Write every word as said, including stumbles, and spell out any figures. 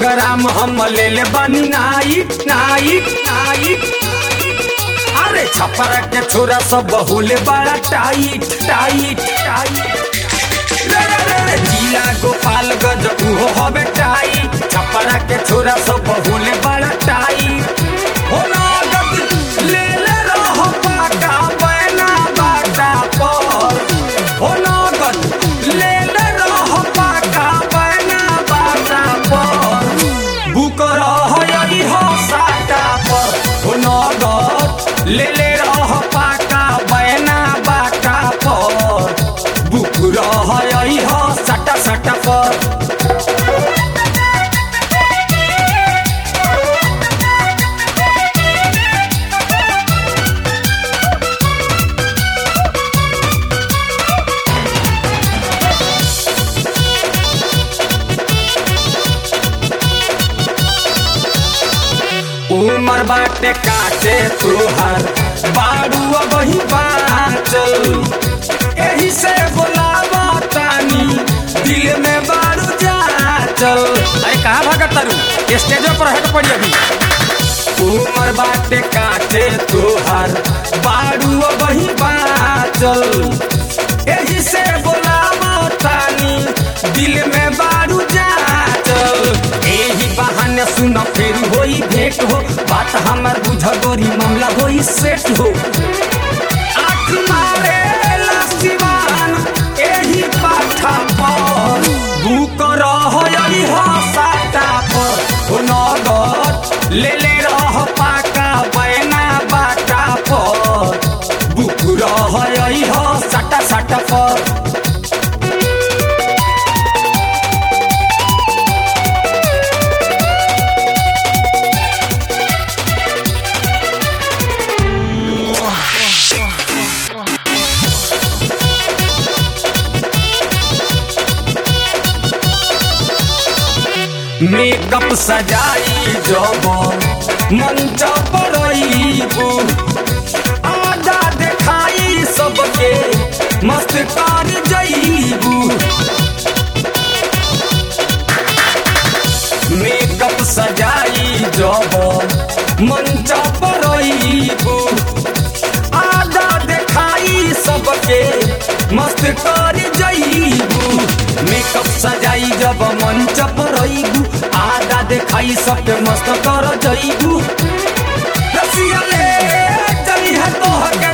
Programme हम ले ले बानी नाइट नाइट नाइट। अरे छपरा के छोरा सब बहुले बड़ा टाइट टाइट टाइट। जिला गोपालगंज उहो हवे टाइट। छपरा के छोरा सब बहुले बड़ा टाइट। हो लागत ले ले रहो पाका बैना बाटा पर। हो लागत ले ले रहो पाका बैना बाटा पर। बुक रहो यही हो साटा पर। हो लागत ले ले रहो पाका बैना बाटा पर। बुक रहो यही हो साटा साटा पर। उमर बाटे काटे तुहार बारू वही बाचल। एही से बोलावा तानी दिल में बारू जाचल। अरे कहाँ भागत तारू, स्टेजो पर हट पड़ी अभी। उमर बाटे काटे तुहार बारू वही बाचल। एही से बोलावा तानी दिल में बारू जाचल। एही बहाने सुन फिर होई भेंट हो। बात हमर बुझ गोरी मामला होई सेट हो। आँख मारे सिवान एही पाठा पर। बुक रहो यही हो साटा पर। हो नगद ले ले रहो पाका बैना बाटा पर। बुक रहो यही हो साटा साटा पर। मेकअप सजाई जब मंच पर अइबू। आधा देखाई सबके मस्त कर जइबू। मेकअप सजाई जब मंच पर अइबू। आधा देखाई सबके मस्त कर जइबू। मेकअप सजाई जब मंच पर अइबू। आधा देखाई सबके मस्त कर जइबू। रसिया ले चली है तोहके